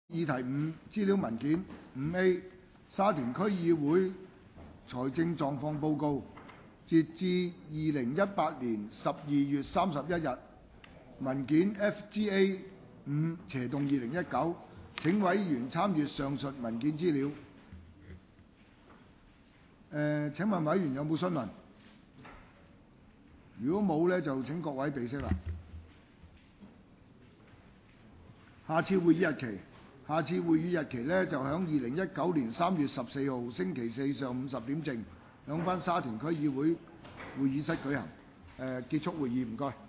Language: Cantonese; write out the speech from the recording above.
議題5資料文件 5A 沙田區議會財政狀況報告，截至2018年12月31日，文件 FGA 5/2019，請委員參閱上述文件資料。請問委員有冇詢問？如果冇呢，就請各位備悉啦。下次會議日期呢，就喺2019年3月14號星期四上午10點正，喺返沙田區議會會議室舉行。結束會議，唔該。